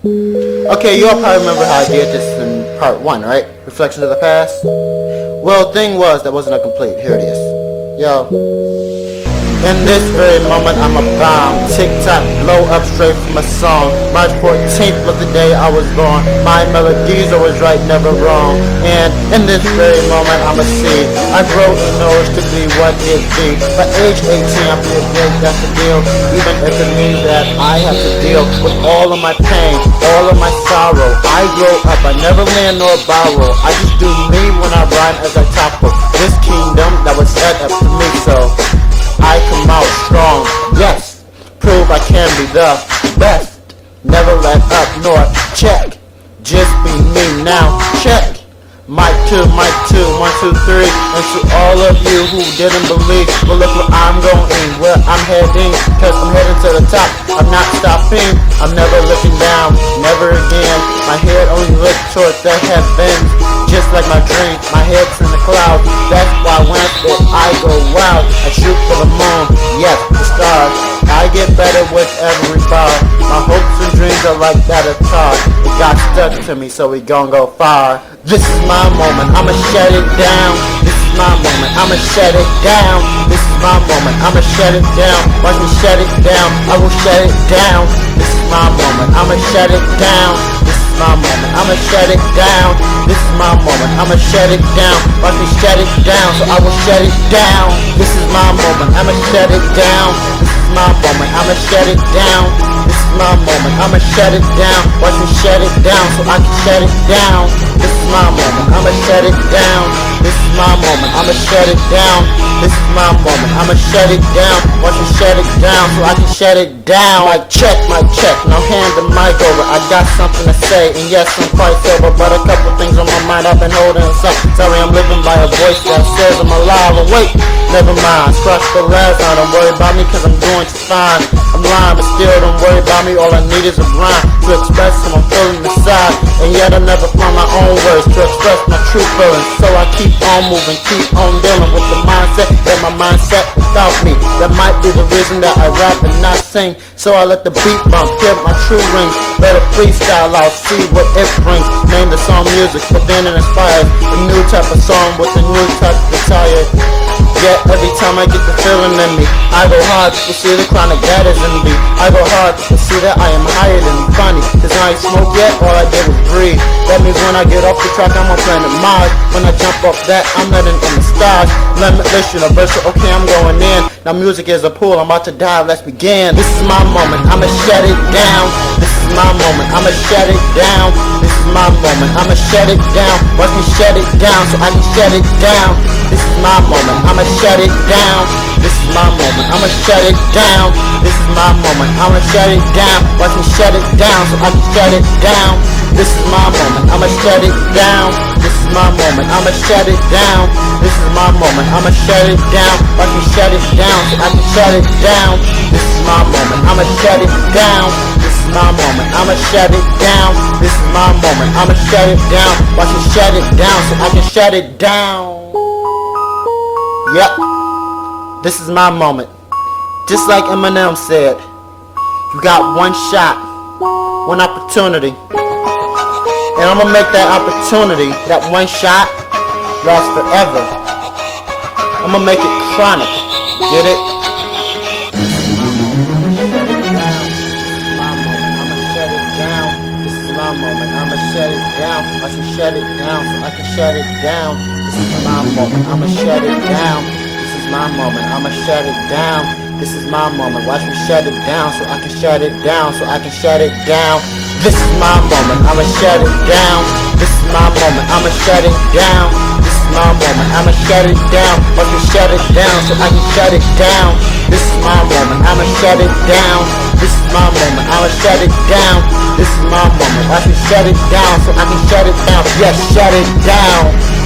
Okay, you all probably remember how I did this in part 1, right? Reflections of the past. Well, thing was, that wasn't a complete. Here it is. Yo. In this very moment, I'm a bomb. Tick-tock, blow up straight from a song. March 14th was the day I was born. My melodies always right, never wrong. And in this very moment, I'm a seed. I grow in knowledge to be what it be. By age 18, I feel great, that's the deal. Even if it means that I have to deal with all of my pain, all of my sorrow. I grow up, I never land nor borrow. I just do me when I rhyme as I topple this kingdom that was set up to me, so I come out strong, yes, prove I can be the best. Never let up nor check, just be me now, check. Mic 2, 1, 2, 3. And to all of you who didn't believe, well look where I'm going, where I'm heading, cause I'm heading to the top, I'm not stopping, I'm never looking down, never again. My head only looks towards the heavens, just like my dream, my head's in the clouds. That's why when I spit, I go wild. I shoot for the moon, yes, the stars. I get better with every bar. My hopes and dreams are like that of tar. It got stuck to me, so we gon' go far. This is my moment, I'ma shut it down. This is my moment, I'ma shut it down. This is my moment, I'ma shut it down. Watch me shut it down, I will shut it down. This is my moment, I'ma shut it down. This is my moment, I'ma shut it down. This is my moment, I'ma shut it down. Watch me shut it down, so I will shut it down. This is my moment, I'ma shut it down. This is my moment, I'ma shut it down. This is my moment, I'ma shut it down. Watch me shut it down, so I can shut it down. This is my moment, I'ma shut it down. This is my moment, I'ma shut it down. This is my moment, I'ma shut it down. Watch me shut it down, so I can shut it down. Like check, now hand the mic over. I got something to say, and yes, I'm quite sober, but a couple things on my mind I've been holding inside. Sorry, I'm living by a voice that says I'm alive. Oh wait, never mind, scratch the last line. Don't worry about me, cause I'm doing just fine. I'm lying, but still don't worry about me. All I need is a rhyme to express how I'm feeling inside. And yet I never find my own words to express my true feelings. So I keep on moving, keep on dealing with the mindset that my mindset without me. That might be the reason that I rap and not sing. So I let the beat bump, hear my true rings. Let it freestyle out, see what it brings. Name the song music, but then it inspires a new type of song with a new type of attire. Yet every time I get the feeling in me, I go hard to see the chronic that is in me. I go hard to see that I am higher than funny. Cause I ain't smoke yet, all I did was breathe. That means when I get off the track, I'm on planet Mars. When I jump off that, I'm letting in the stars. Limitless, universal, okay, I'm going in. Now music is a pool, I'm about to dive, let's begin. This is my moment, I'ma shut it down. This is my moment, I'ma shut it down. This is my moment, I'ma shut it down. Watch me shut it down, so I can shut it down. This is my moment, I'ma shut it down. This is my moment, I'ma shut it down. This is my moment, I'ma shut it down. Watch me shut it down, so I can shut it down. This is my moment, I'ma shut it down. This is my moment, I'ma shut it down. This is my moment, I'ma shut it down. Watch me shut it down, so I can shut it down. This is my moment, I'ma shut it down. This is my moment, I'ma shut it down. This is my moment, I'ma shut it down. Watch me shut it down, so I can shut it down. Yep, this is my moment. Just like Eminem said, you got one shot, one opportunity. And I'm gonna make that opportunity, that one shot, last forever. I'm gonna make it chronic. Get it? This is my moment, I'ma shut it down. I should shut it down so I can shut it down. This is my moment, I'ma shut it down. This is my moment, I'ma shut it down. This is my moment, watch me shut it down so I can shut it down, so I can shut it down. This is my moment, I'ma shut it down. This is my moment, I'ma shut it down. This is my moment, I'ma shut it down. Watch me shut it down so I can shut it down. This is my moment, I'ma shut it down. This is my moment, I'ma shut it down. This is my moment, watch me shut it down so I can shut it down. Yes, shut it down.